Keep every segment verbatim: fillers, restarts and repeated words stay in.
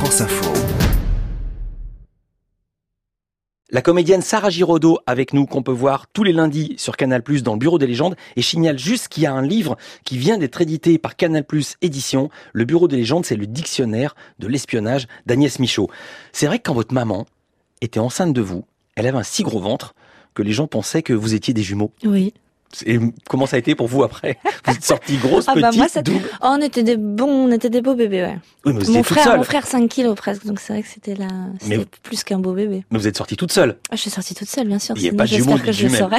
France Info. La comédienne Sarah Giraudot avec nous, qu'on peut voir tous les lundis sur Canal plus, dans le Bureau des légendes. Et je signale juste qu'il y a un livre qui vient d'être édité par Canal plus Édition. Le Bureau des légendes, c'est le dictionnaire de l'espionnage d'Agnès Michaud. C'est vrai que quand votre maman était enceinte de vous, elle avait un si gros ventre que les gens pensaient que vous étiez des jumeaux. Oui. Et comment ça a été pour vous après? Vous êtes sortie grosse, ah petite, bah moi, ça... double? Oh, on était des bons, on était des beaux bébés, ouais. Oui, mais vous mon étiez toute frère, seule. mon frère cinq kilos presque, donc c'est vrai que c'était là, c'était Mais... plus qu'un beau bébé. Mais vous êtes sortie toute seule. Ah, je suis sortie toute seule, bien sûr. Il n'y a sinon pas de jumeaux, j'espère que je le saurais.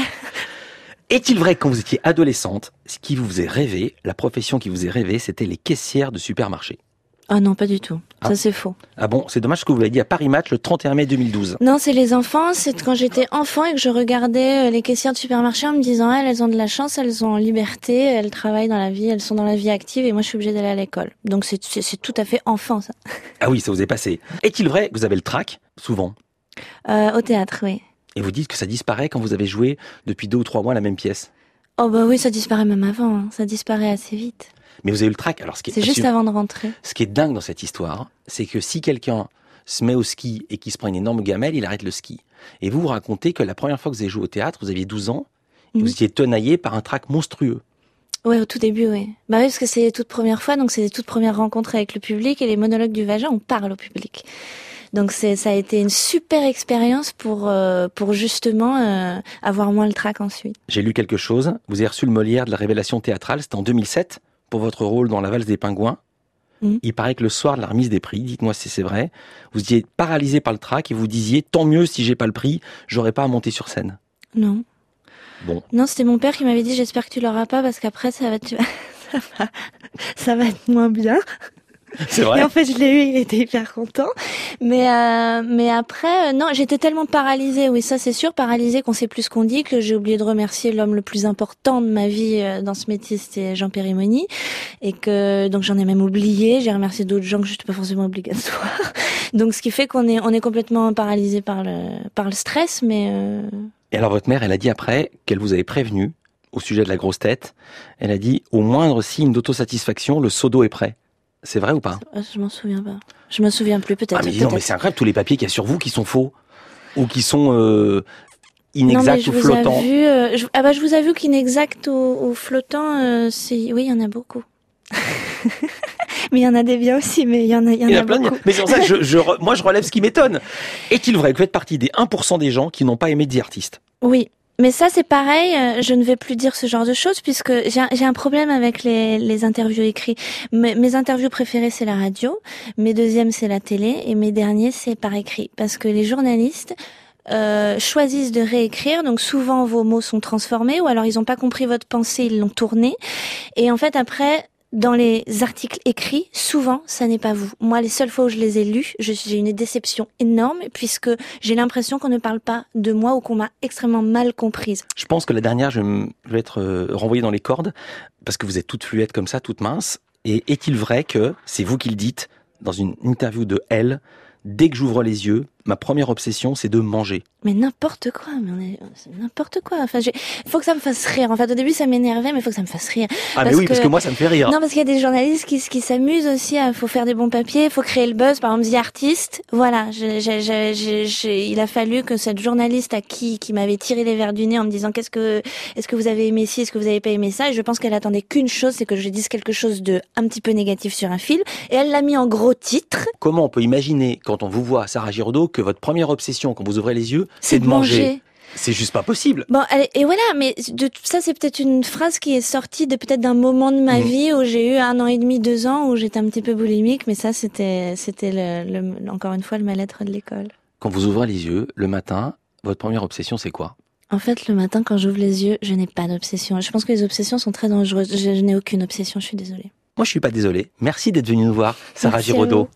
Est-il vrai que quand vous étiez adolescente, ce qui vous faisait rêver, la profession qui vous faisait rêver, c'était les caissières de supermarché? Ah non, pas du tout. Ah. Ça, c'est faux. Ah bon, c'est dommage ce que vous l'avez dit à Paris Match le trente et un mai deux mille douze. Non, c'est les enfants. C'est quand j'étais enfant et que je regardais les caissières de supermarché en me disant, elles, elles ont de la chance, elles ont liberté, elles travaillent dans la vie, elles sont dans la vie active et moi, je suis obligée d'aller à l'école. Donc, c'est, c'est, c'est tout à fait enfant, ça. Ah oui, ça vous est passé. Est-il vrai que vous avez le trac, souvent? Euh, au théâtre, oui. Et vous dites que ça disparaît quand vous avez joué depuis deux ou trois mois la même pièce? Oh bah oui, ça disparaît même avant. Hein. Ça disparaît assez vite. Mais vous avez eu le trac. Alors, ce qui est, c'est juste avant de rentrer. Ce qui est dingue dans cette histoire, c'est que si quelqu'un se met au ski et qu'il se prend une énorme gamelle, il arrête le ski. Et vous vous racontez que la première fois que vous avez joué au théâtre, vous aviez douze ans, et mmh. vous étiez tenaillé par un trac monstrueux. Ouais, au tout début, oui. Bah oui, parce que c'est les toutes premières fois, donc c'est les toutes premières rencontres avec le public et les monologues du vagin, on parle au public. Donc c'est, ça a été une super expérience pour euh, pour justement euh, avoir moins le trac ensuite. J'ai lu quelque chose. Vous avez reçu le Molière de la révélation théâtrale. C'était en deux mille sept pour votre rôle dans La valse des pingouins. Mmh. Il paraît que le soir de la remise des prix, dites-moi si c'est vrai, vous étiez paralysé par le trac et vous disiez tant mieux si j'ai pas le prix, j'aurais pas à monter sur scène. Non. Bon. Non, c'était mon père qui m'avait dit j'espère que tu l'auras pas parce qu'après ça va être ça va ça va être moins bien. C'est vrai. Et en fait, je l'ai eu, il était hyper content. Mais euh, mais après, euh, non, j'étais tellement paralysée. Oui, ça c'est sûr, paralysée qu'on sait plus ce qu'on dit, que j'ai oublié de remercier l'homme le plus important de ma vie euh, dans ce métier, c'était Jean Périmoni, et que donc j'en ai même oublié. J'ai remercié d'autres gens que je n'étais pas forcément obligatoire. Donc ce qui fait qu'on est on est complètement paralysé par le par le stress, mais. Euh... Et alors votre mère, elle a dit après qu'elle vous avait prévenu au sujet de la grosse tête. Elle a dit au moindre signe d'autosatisfaction, le seau d'eau est prêt. C'est vrai ou pas? Je m'en souviens pas. Je me souviens plus, peut-être. Ah mais peut-être. non, mais c'est incroyable tous les papiers qu'il y a sur vous qui sont faux ou qui sont euh, inexacts ou flottants. Vu, euh, je, ah bah je vous avoue qu'inexacts ou, ou flottants, euh, c'est oui, il y en a beaucoup. Mais il y en a des biens aussi, mais il y en a, il y en il y a, a plein beaucoup. De... Mais c'est pour ça que je, je, moi je relève ce qui m'étonne. Est-il vrai que vous faites partie des un pour cent des gens qui n'ont pas aimé The Artist? Oui. Mais ça, c'est pareil, je ne vais plus dire ce genre de choses puisque j'ai un, j'ai un problème avec les, les interviews écrites. Mes, mes interviews préférées, c'est la radio, mes deuxièmes, c'est la télé et mes derniers, c'est par écrit. Parce que les journalistes euh, choisissent de réécrire, donc souvent vos mots sont transformés ou alors ils n'ont pas compris votre pensée, ils l'ont tournée. Et en fait, après... Dans les articles écrits, souvent, ça n'est pas vous. Moi, les seules fois où je les ai lus, je, j'ai une déception énorme puisque j'ai l'impression qu'on ne parle pas de moi ou qu'on m'a extrêmement mal comprise. Je pense que la dernière, je vais être renvoyée dans les cordes parce que vous êtes toute fluette comme ça, toute mince. Et est-il vrai que, c'est vous qui le dites, dans une interview de Elle, dès que j'ouvre les yeux, ma première obsession, c'est de manger. Mais n'importe quoi, mais on est, c'est n'importe quoi. Enfin, il faut que ça me fasse rire. En fait, au début, ça m'énervait, mais il faut que ça me fasse rire. Ah, mais oui, que... parce que moi, ça me fait rire. Non, parce qu'il y a des journalistes qui, qui s'amusent aussi. Il faut faire des bons papiers, il faut créer le buzz. Par exemple, The Artist. Voilà, j'ai, j'ai, j'ai, j'ai, il a fallu que cette journaliste à qui, qui m'avait tiré les verres du nez en me disant qu'est-ce que, est-ce que vous avez aimé ci, est-ce que vous avez pas aimé ça, et je pense qu'elle attendait qu'une chose, c'est que je dise quelque chose de un petit peu négatif sur un film, et elle l'a mis en gros titre. Comment on peut imaginer, quand on vous voit, Sarah Giraudot, que votre première obsession, quand vous ouvrez les yeux, c'est, c'est de manger. manger. C'est juste pas possible. Bon, allez, et voilà, mais de tout ça, c'est peut-être une phrase qui est sortie de peut-être d'un moment de ma mmh. vie où j'ai eu un an et demi, deux ans, où j'étais un petit peu boulimique, mais ça, c'était, c'était le, le, encore une fois, le mal-être de l'école. Quand vous ouvrez les yeux, le matin, votre première obsession, c'est quoi? En fait, le matin, quand j'ouvre les yeux, je n'ai pas d'obsession. Je pense que les obsessions sont très dangereuses. Je, je n'ai aucune obsession, je suis désolée. Moi, je suis pas désolé. Merci d'être venu nous voir, Sarah Merci Giraudot.